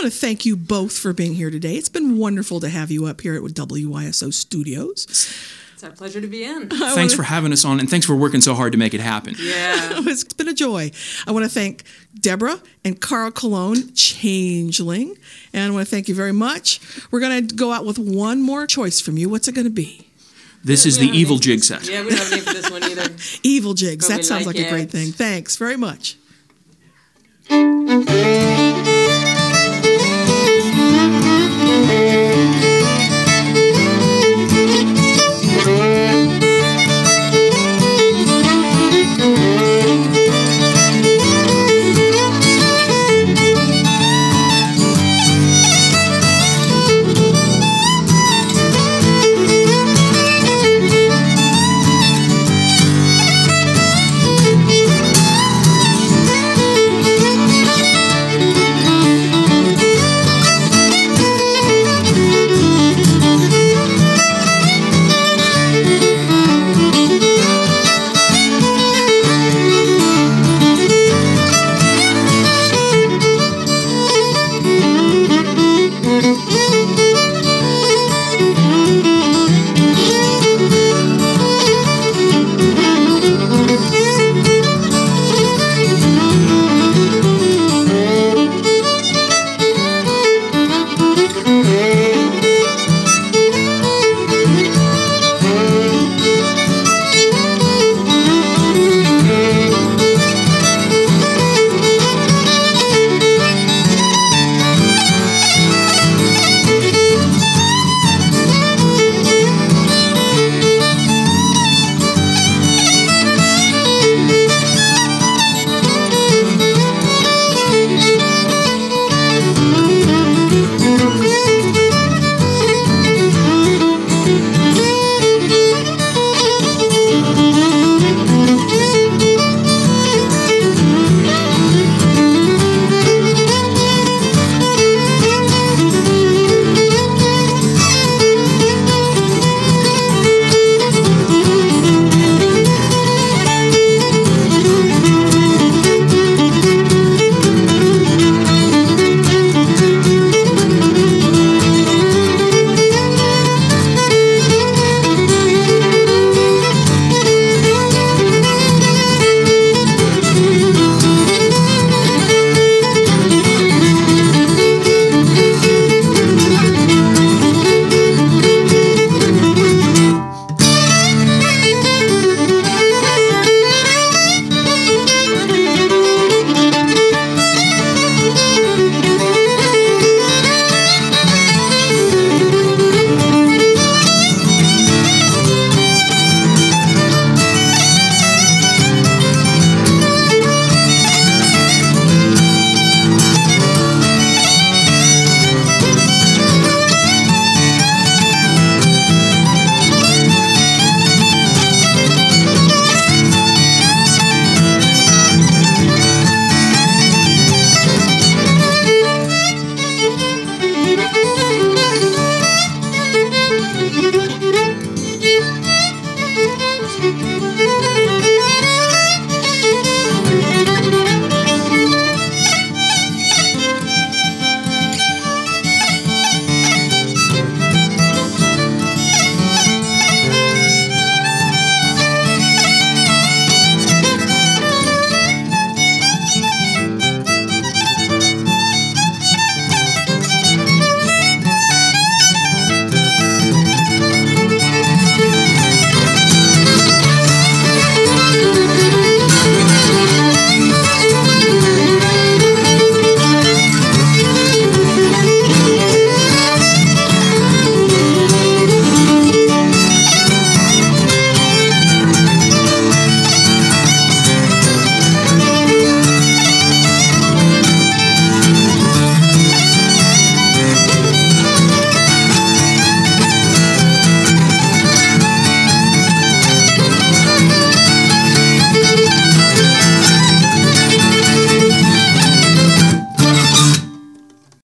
want to thank you both for being here today. It's been wonderful to have you up here at WYSO Studios. It's our pleasure to be in. Thanks for having us on, and thanks for working so hard to make it happen. Yeah. It's been a joy. I want to thank Deborah and Carl Cologne, Changeling. And I want to thank you very much. We're going to go out with one more choice from you. What's it going to be? This is the Evil Jig Set. Yeah, we don't have a name for this one either. Evil Jigs. But That sounds like a it. great thing. Thanks very much.